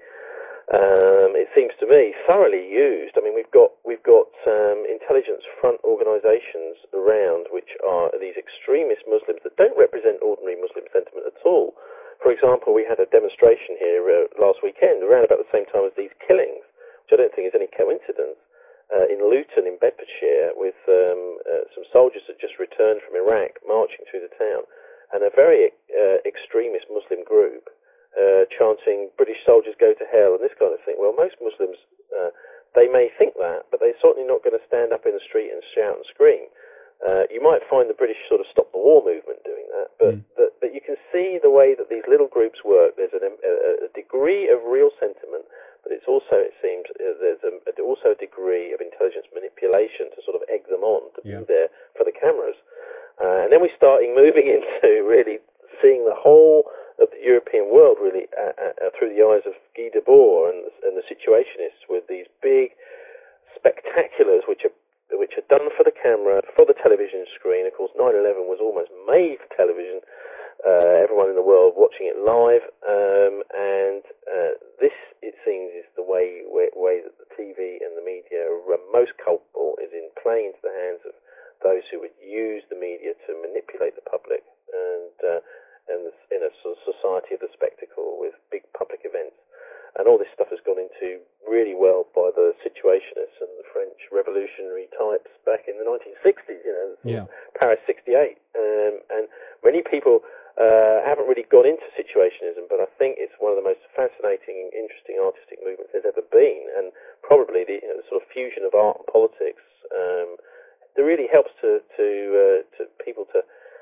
It seems to me thoroughly used. I mean, we've got intelligence front organisations around which are these extremist Muslims that don't represent ordinary Muslim sentiment at all. For example, we had a demonstration here last weekend around about the same time as these killings, which I don't think is any coincidence. in Luton in Bedfordshire with some soldiers that just returned from Iraq marching through the town, and a very extremist Muslim group chanting "British soldiers go to hell" and this kind of thing. Well, most Muslims they may think that, but they're certainly not going to stand up in the street and shout and scream. You might find the British sort of stop the war movement doing that, but you can see the way that these little groups work. There's a degree of real sentiment, but it's also, it seems, there's also a degree of intelligence manipulation to sort of egg them on to be there for the cameras. And then we start moving into really seeing the whole of the European world really through the eyes of Guy Debord and the Situationists, with these big spectaculars which are done for the camera, for the television screen. Of course, 9/11 was almost made for television. Everyone in the world watching it live, and this, it seems, is the way that the TV and the media are most culpable, is in playing into the hands of those who would use the media to manipulate the public, and in a sort of society of the spectacle with big public events. And all this stuff has gone into really well by the Situationists and the French revolutionary types back in the 1960s, Paris 68. And many people haven't really gone into Situationism, but I think it's one of the most fascinating, interesting artistic movements there's ever been, and probably the sort of fusion of art and politics that really helps to people to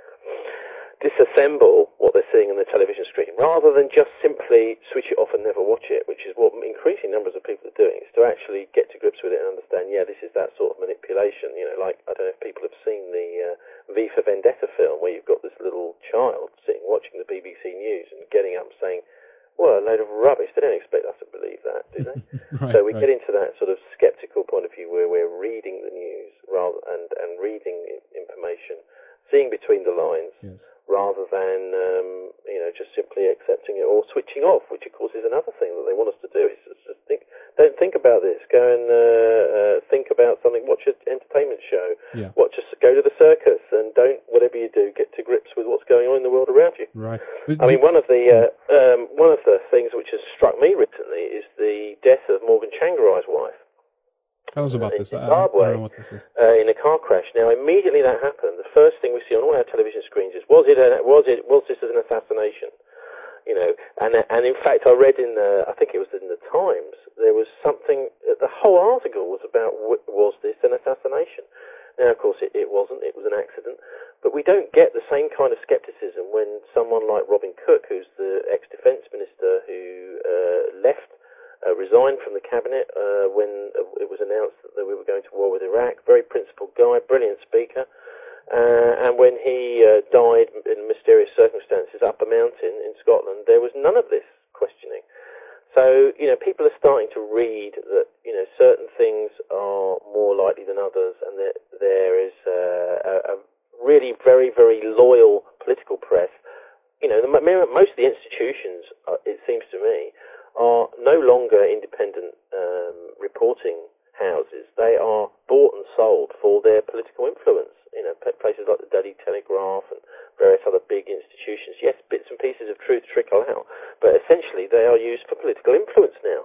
disassemble what they're seeing on the television screen, rather than just simply switch it off and never watch it, which is what increasing numbers of people are doing, is to actually get to grips with it and understand, this is that sort of manipulation. Like, I don't know if people have seen the V for Vendetta film, where you've got this little child sitting watching the BBC News and getting up and saying, well, a load of rubbish, they don't expect us to believe that, do they? So we get into that sort of sceptical point of view where we're reading the news rather and reading information, seeing between the lines, rather than just simply accepting it or switching off, which of course is another thing that they want us to do. Is just don't think about this. Go and think about something. Watch an entertainment show. Go to the circus, and don't, whatever you do, get to grips with what's going on in the world around you. Right. I mean, one of the things which has struck me recently is the death of Morgan Tsvangirai's wife. Tell us about this. Zimbabwe, I don't know what this is. In a car crash. Now, immediately that happened, the first thing we see on all our television screens is, was this an assassination? And in fact, I read I think it was in the Times, there was something. The whole article was about, was this an assassination? Now, of course, it wasn't. It was an accident. But we don't get the same kind of scepticism when someone like Robin Cook, who's the ex-defence minister who resigned from the cabinet when it was announced that we were going to war with Iraq. Very principled guy, brilliant speaker. And when he died in mysterious circumstances up a mountain in Scotland, there was none of this questioning. So, people are starting to read that, certain things are more likely than others, and that there is a really very, very loyal political press. Most of the institutions, it seems to me, are no longer independent reporting houses. They are bought and sold for their political influence. Places like the Daily Telegraph and various other big institutions. Yes, bits and pieces of truth trickle out, but essentially they are used for political influence now.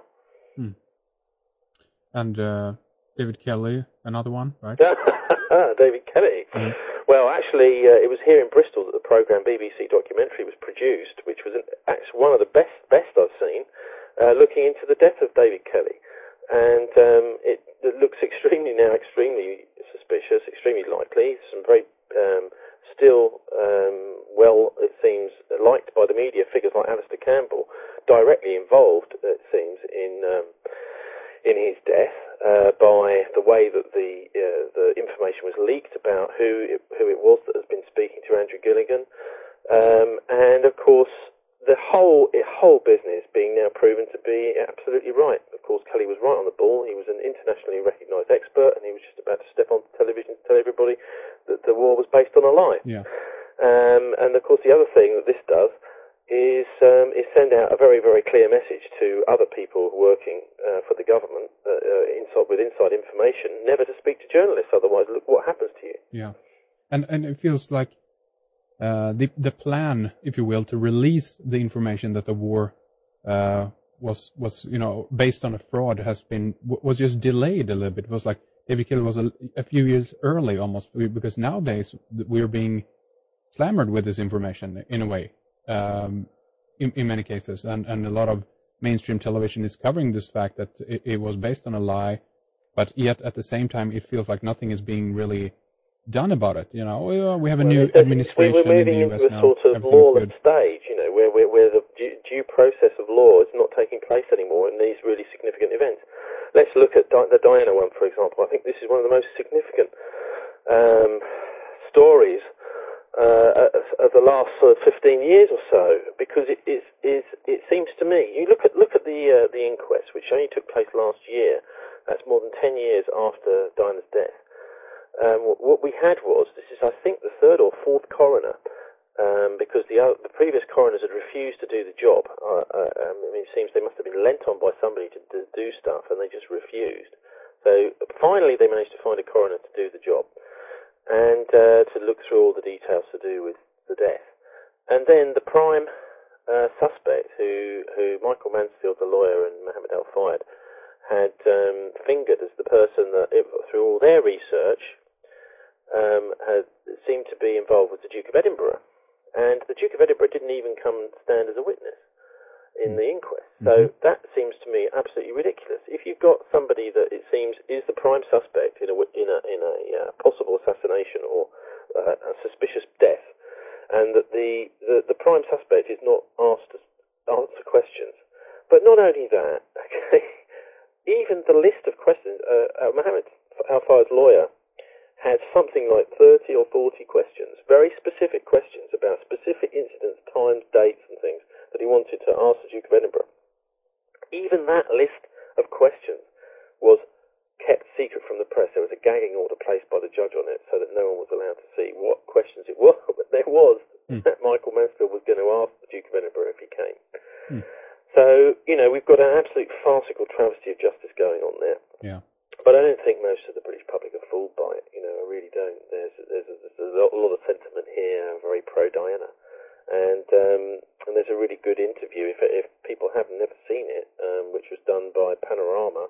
And David Kelly, another one, right? David Kelly. Well, actually, it was here in Bristol that the programme BBC Documentary was produced, which was actually one of the best I've seen, looking into the death of David Kelly. And it looks extremely suspicious, extremely likely. Some very still it seems, liked by the media figures like Alistair Campbell, directly involved, it seems, in his death by the way that the information was leaked about who it was that has been speaking to Andrew Gilligan, and of course the whole business being now proven to be absolutely right. Of course, Kelly was right on the ball. He was an internationally recognised expert, and he was just about to step on television to tell everybody that the war was based on a lie. And of course, the other thing that this does is send out a very, very clear message to other people working for the government with inside information, never to speak to journalists, otherwise look what happens to you. Yeah, and it feels like the plan, if you will, to release the information that the war was based on a fraud was just delayed a little bit. It was like David Kill was a few years early almost, because nowadays we're being slammered with this information in a way, in many cases, and a lot of mainstream television is covering this fact that it was based on a lie, but yet at the same time it feels like nothing is being really done about it. You know, we have a new administration we're moving in the US into a now. sort of lawless stage, you know, where the due process of law is not taking place anymore in these really significant events. Let's look at the Diana one, for example. I think this is one of the most significant stories of the last sort of 15 years or so, because it seems to me, you look at the inquest, which only took place last year. That's more than 10 years after Diana's death. What we had was, this is I think the third or fourth coroner, because the previous coroners had refused to do the job. I mean, it seems they must have been lent on by somebody to do stuff, and they just refused. So finally they managed to find a coroner to do the job, and to look through all the details to do with the death. And then the prime suspect, who Michael Mansfield, the lawyer, and Mohammed Al-Fayed had fingered as the person that, through all their research, had seemed to be involved with the Duke of Edinburgh. And the Duke of Edinburgh didn't even come and stand as a witness in the inquest. So that seems to me absolutely ridiculous. If you've got somebody that it seems is the prime suspect in a possible assassination or a suspicious death, and that the prime suspect is not asked to answer questions, but not only that, okay, even the list of questions, Mohammed Al-Fayed's lawyer had something like 30 or 40 questions, very specific questions about specific incidents, times, dates and things that he wanted to ask the Duke of Edinburgh. Even that list of questions was kept secret from the press. There was a gagging order placed by the judge on it so that no one was allowed to see what questions it was. But there was that Michael Mansfield was going to ask the Duke of Edinburgh if he came. So, you know, we've got an absolute farcical travesty of justice going on there. Yeah. But I don't think most of the British public are fooled by it. You know, I really don't. There's a lot of sentiment here, very pro-Diana. And there's a really good interview, if people have never seen it, which was done by Panorama.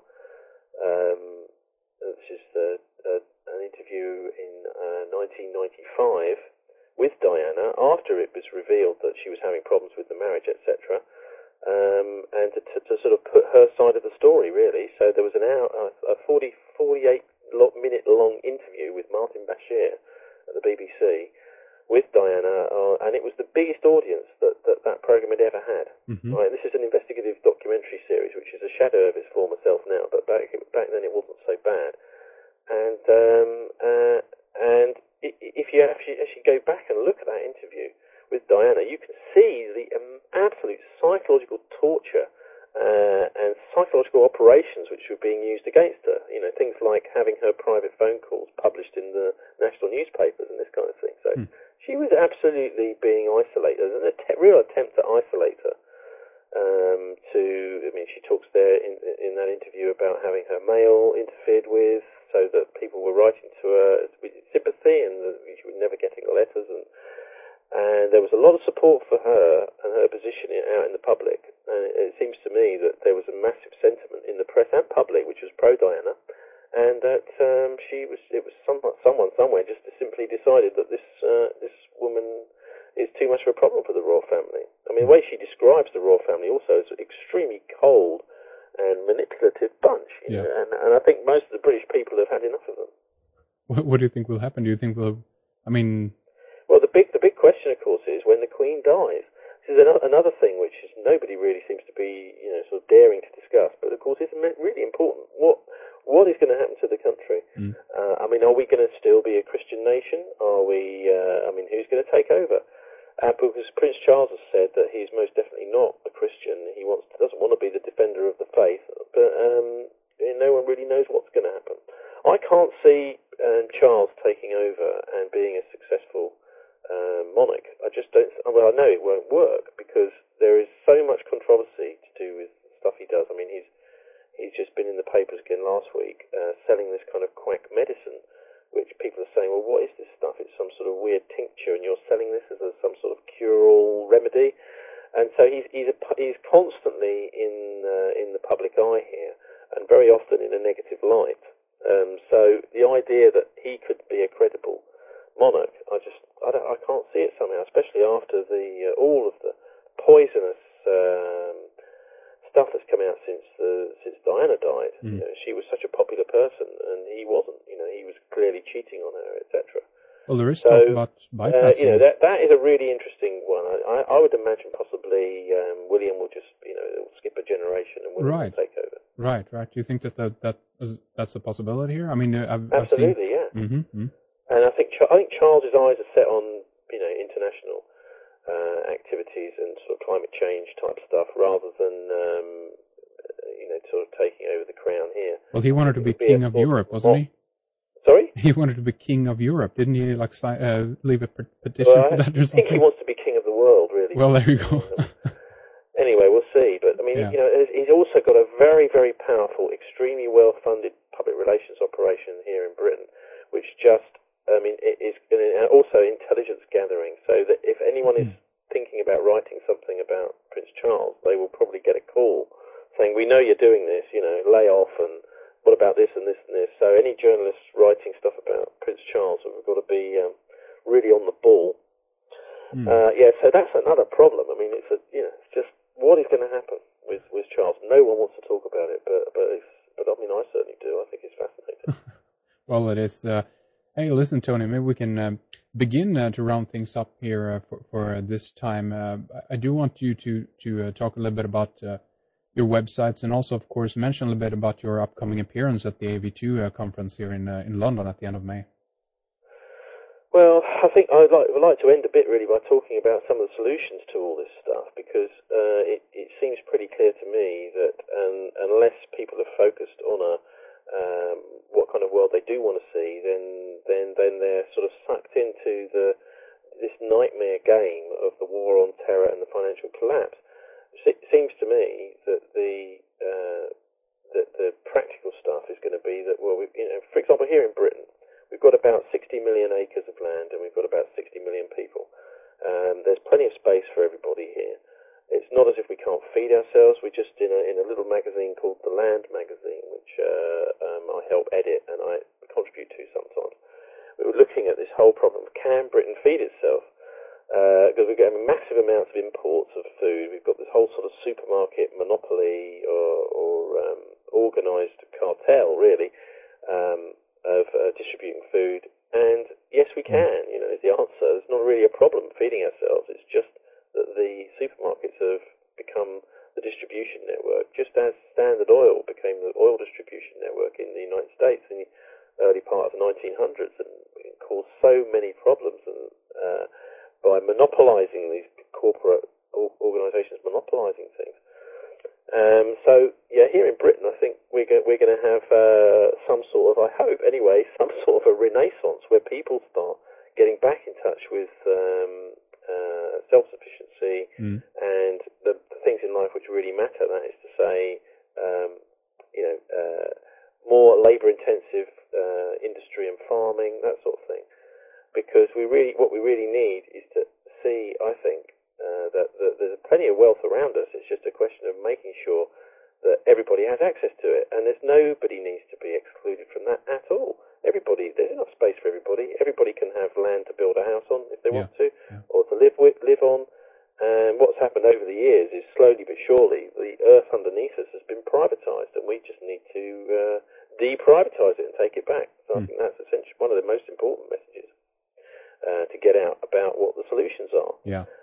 This is an interview in 1995 with Diana, after it was revealed that she was having problems with the marriage, etc., and to sort of put her side of the story, really. So there was a 48-minute long interview with Martin Bashir at the BBC with Diana, and it was the biggest audience that programme had ever had. Right, this is an investigative documentary series, which is a shadow of its former self now, but back then it wasn't so bad. And if you actually go back and look at that interview with Diana, you can see the absolute psychological torture and psychological operations which were being used against her. You know, things like having her private phone calls published in the national newspapers and this kind of thing. So she was absolutely being isolated. There's a real attempt to isolate her. She talks there in that interview about having her mail interfered with, so that people were writing to her with sympathy, and she was never getting letters, and there was a lot of support for her and her position out in the public. And it seems to me that there was a massive sentiment in the press and public, which was pro-Diana, and that it was someone somewhere just simply decided that this woman is too much of a problem for the royal family. I mean, the way she describes the royal family also is an extremely cold and manipulative bunch. You know? And I think most of the British people have had enough of them. What do you think will happen? Do you think well, the big question, of course, is when the Queen dies. This is another thing which nobody really seems to be, you know, sort of daring to discuss. But of course, it's really important. What is going to happen to the country? I mean, are we going to still be a Christian nation? Are we? Who's going to take over? Because Prince Charles has said that he's most definitely not a Christian. He doesn't want to be the defender of the faith. But no one really knows what's going to happen. I can't see Charles taking over and being a successful monarch. I just don't. Well, I know it won't work because there is so much controversy to do with the stuff he does. I mean, he's just been in the papers again last week selling this kind of quack medicine, which people are saying, well, what is this stuff? It's some sort of weird tincture, and you're selling this as some sort of cure-all remedy. And so he's constantly in the public eye here, and very often in a negative light. So the idea that he could be a credible monarch, I can't see it somehow, especially after all of the poisonous stuff that's come out since Diana died. Mm. She was such a popular person, and he wasn't. He was clearly cheating on her, etc. Well, there is talk about bypassing. That is a really interesting one. I would imagine possibly William will just skip a generation and William will take over. Right. Do you think that's a possibility here? I mean, absolutely, I've seen... yeah. And I think Charles's eyes are set on international activities and sort of climate change type stuff rather than sort of taking over the crown here. Well, he wanted to be king of Europe, wasn't he? Sorry? He wanted to be king of Europe, didn't he? Like leave a petition for that or something? I think he wants to be king of the world, really. Well, there you go. Anyway, we'll see. But I mean, he's also got a very, very powerful, extremely well-funded public relations operation here in Britain, which it is also intelligence gathering. So that if anyone is thinking about writing something about Prince Charles, they will probably get a call saying, "We know you're doing this. Lay off and." What about this and this and this? So any journalists writing stuff about Prince Charles have got to be really on the ball. So that's another problem. I mean, it's just what is going to happen with Charles? No one wants to talk about it, but I mean, I certainly do. I think it's fascinating. Well, it is. Hey, listen, Tony, maybe we can begin to round things up here for this time. I do want you to talk a little bit about your websites, and also, of course, mention a little bit about your upcoming appearance at the AV2 conference here in London at the end of May. Well, I think I'd like to end a bit really by talking about some of the solutions to all this stuff, because it seems pretty clear to me that unless people are focused on what kind of world they do want to see, then they're sort of sucked into this nightmare game of the war on terror and the financial collapse. It seems to me that the practical stuff is going to be that, well, for example, here in Britain, we've got about 60 million acres of land and we've got about 60 million people. There's plenty of space for everybody here. It's not as if we can't feed ourselves. We're just in a little magazine called The Land Magazine, which I help edit and I contribute to sometimes. We were looking at this whole problem. Can Britain feed itself? Because we're getting massive amounts of imports of food. We've got this whole sort of supermarket monopoly or organised cartel, really, of distributing food. And yes, we can, is the answer. There's not really a problem feeding ourselves. It's just that the supermarkets have become the distribution network, just as Standard Oil became the oil distribution network in the United States in the early part of the 1900s, and it caused so many problems by monopolising these corporate organisations, monopolising things. Here in Britain, I think we're going to have some sort of, I hope anyway, some sort of a renaissance where people start getting back in touch with self-sufficiency and the things in life which really matter. That is to say, more labour-intensive industry and farming, that sort of thing. Because what we really need is to see, I think, that there's plenty of wealth around us. It's just a question of making sure that everybody has access to it, and nobody needs to be excluded from that at all. There's enough space for everybody. Everybody can have land to build a house on if they want to, or to live on. And what's happened over the years is slowly but surely the earth underneath us has been privatised, and we just need to deprivatise it and take it back. So I think that's essentially one of the most important messages to get out about what the solutions are.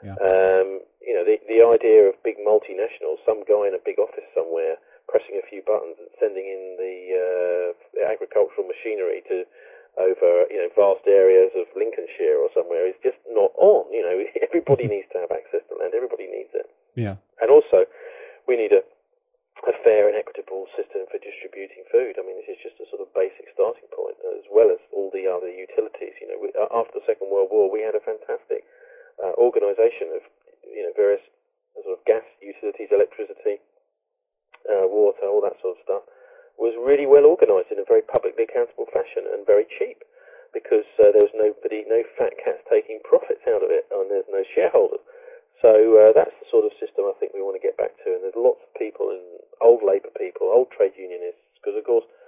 The idea of big multinationals, some guy in a big office somewhere pressing a few buttons and sending in the agricultural machinery to over vast areas of Lincolnshire or somewhere is just not on. Everybody needs to have access to land. Everybody needs it. And also, we need a fair and equitable system for distributing food. I mean, this is just a sort of basic starting point, as well as all the other utilities. After the Second World War, we had a fantastic organisation of various sort of gas utilities, electricity, water, all that sort of stuff, was really well organised in a very publicly accountable fashion and very cheap, because there was no fat cats taking profits out of it, and there's no shareholders. So that's the sort of system I think we want to get back to. And there's lots of people, old Labour people, old trade unionists, because of course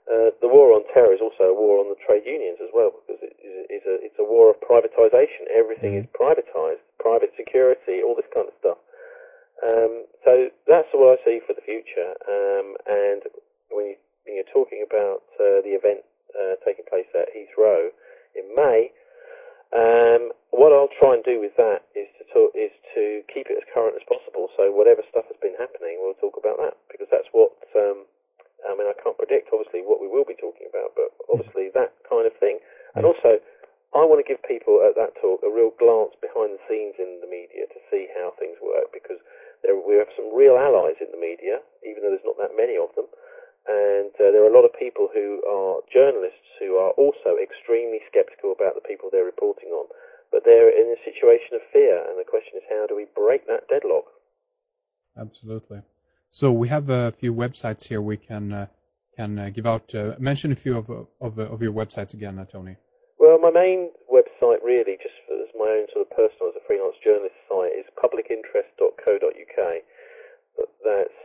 the war on terror is also a war on the trade unions as well, because it's a war of privatisation. Everything is privatised, private security, all this kind of stuff. So that's what I see for the future. And when you're talking about the event taking place at Heathrow in May, what I'll try and do with that is to keep it as current as possible. So whatever stuff has been happening, we'll talk about that, because that's what. I mean, I can't predict, obviously, what we will be talking about, but obviously that kind of thing. And also, I want to give people at that talk a real glance behind the scenes in the media to see how things work, because we have some real allies in the media, even though there's not that many of them. And there are a lot of people who are journalists who are also extremely sceptical about the people they're reporting on. But they're in a situation of fear, and the question is, how do we break that deadlock? Absolutely. So we have a few websites here we can give out. Mention a few of your websites again, Tony. Well, my main website, really, just as my own sort of personal, as a freelance journalist site, is publicinterest.co.uk. That's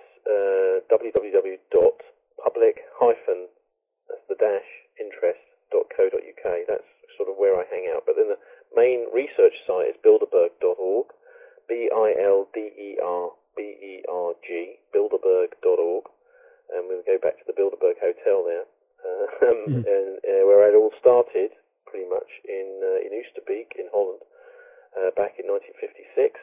www.public-interest.co.uk. That's sort of where I hang out. But then the main research site is bilderberg.org, Bilderberg, bilderberg.org, and we'll go back to the Bilderberg Hotel there, and where it all started, pretty much in Oosterbeek in Holland, back in 1956.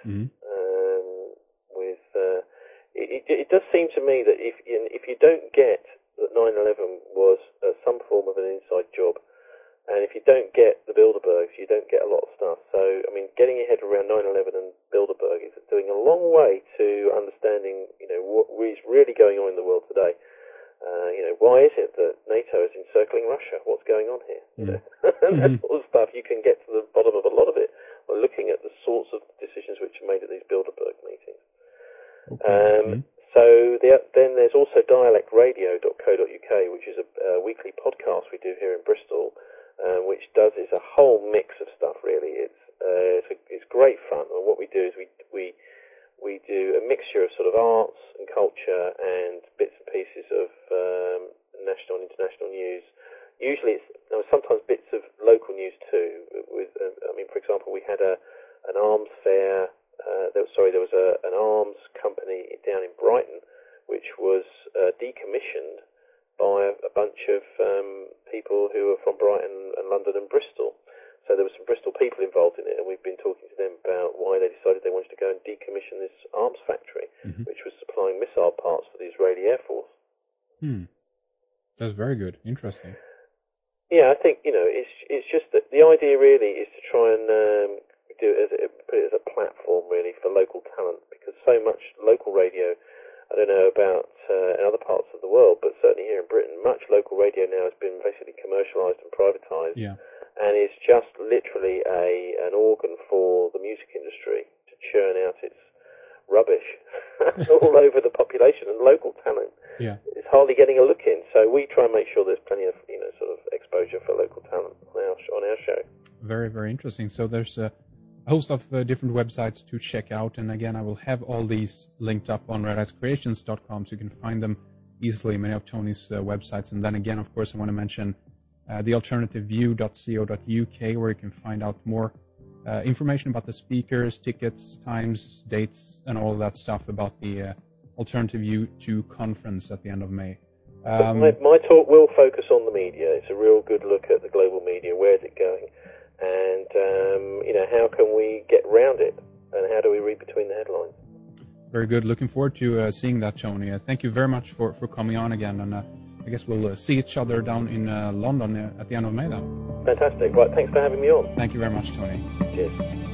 It does seem to me that if you don't get that 9/11 was some form of an inside job, and if you don't get the Bilderbergs, you don't get a lot of stuff. So, I mean, getting your head around 9/11 and Bilderberg is doing a long way to understanding, what is really going on in the world today. Why is it that NATO is encircling Russia? What's going on here? And that sort of stuff, you can get to the bottom of a lot of it by looking at the sorts of decisions which are made at these Bilderberg meetings. Okay. So then there's also dialectradio.co.uk, which is a weekly podcast we do here in Bristol, which is a whole mix of stuff, really. It's great fun, and what we do is we do a mixture of sort of arts and culture and bits and pieces of national and international news. Usually sometimes bits of local news too. For example, we had an arms fair. There was an arms company down in Brighton, which was decommissioned by a bunch of people who are from Brighton and London and Bristol. So there were some Bristol people involved in it, and we've been talking to them about why they decided they wanted to go and decommission this arms factory, which was supplying missile parts for the Israeli Air Force. That's very good. Interesting. Yeah, I think, it's just that the idea really is to try and put it as a platform really for local talent, because so much local radio, I don't know about in other parts of the world, but certainly here in Britain, much local radio now has been basically commercialised and privatised, and it's just literally an organ for the music industry to churn out its rubbish all over the population, and local talent is hardly getting a look in. So we try and make sure there's plenty of sort of exposure for local talent on our show. Very, very interesting. So there's a host of different websites to check out, and again, I will have all these linked up on redicecreations.com, so you can find them easily, many of Tony's websites. And then again, of course, I want to mention thealternativeview.co.uk, where you can find out more information about the speakers, tickets, times, dates, and all that stuff about the Alternative View 2 conference at the end of May. My talk will focus on the media. It's a real good look at the global media. Where is it going? And, how can we get around it? And how do we read between the headlines? Very good. Looking forward to seeing that, Tony. Thank you very much for coming on again. And I guess we'll see each other down in London at the end of May then. Fantastic. Right, thanks for having me on. Thank you very much, Tony. Cheers.